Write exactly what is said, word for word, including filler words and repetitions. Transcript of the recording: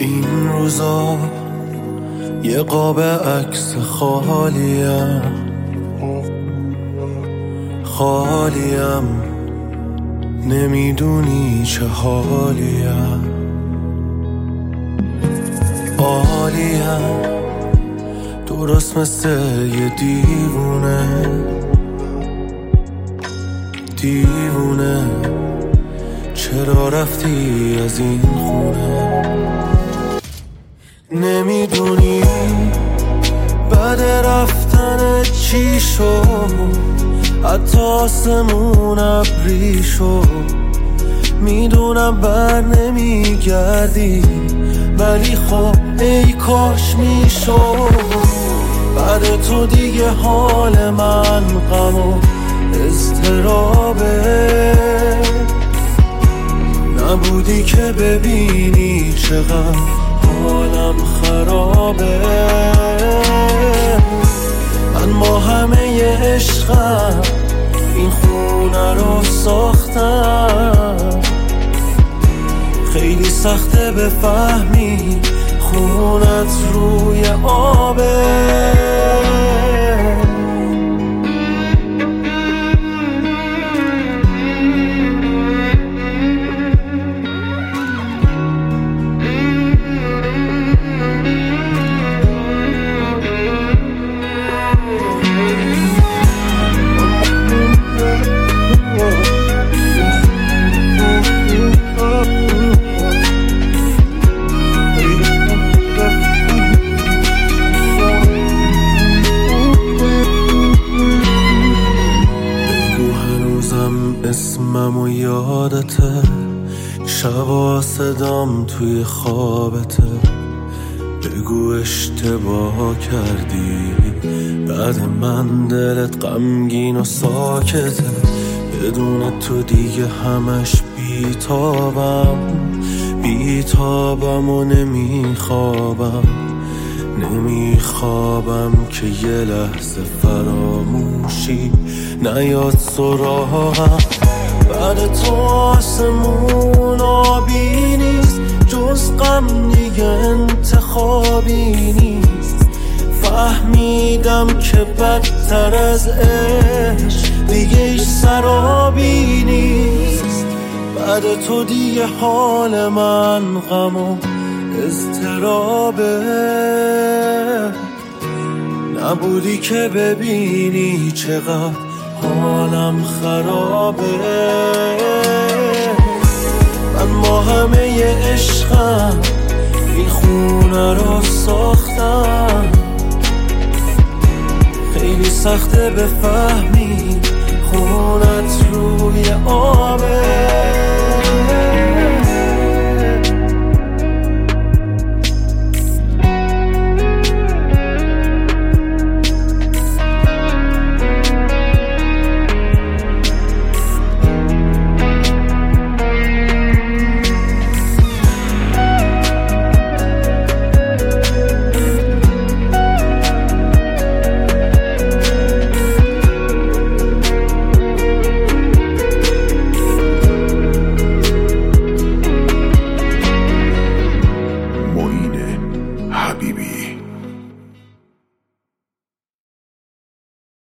این روزا یه قاب عکس خالیم خالیم نمیدونی چه حالیم عالیم درست مثل یه دیوونه دیوونه چرا رفتی از این خونه نمیدونی بعد رفتن چی شد حتی آسمون ابری شد میدونم بر نمیگردی ولی خب ای کاش میشد بعد تو دیگه حال من غم و اضطرابه نبودی که ببینی چقدر حالم خرابه من با همه عشقم این خونه رو ساختم خیلی سخته بفهمی خونت روی آبه اسمم و یادته شبا صدام توی خوابته بگو اشتباه کردی بعد من دلت غمگین و ساکته بدون تو دیگه همش بیتابم بیتابم و نمیخوابم نمیخوابم که یه لحظه فراموشی نیاد سراغم بعد تو آسمون آبی نیست جز غم دیگه انتخابی نیست فهمیدم که بدتر از عشق دیگه ایش سرابی نیست بعد تو دیگه حال من غم و اضطرابه نبودی که ببینی چقدر حالم خرابه من با همه عشقم این خونه رو ساختم خیلی سخته بفهمی خونت روی آبه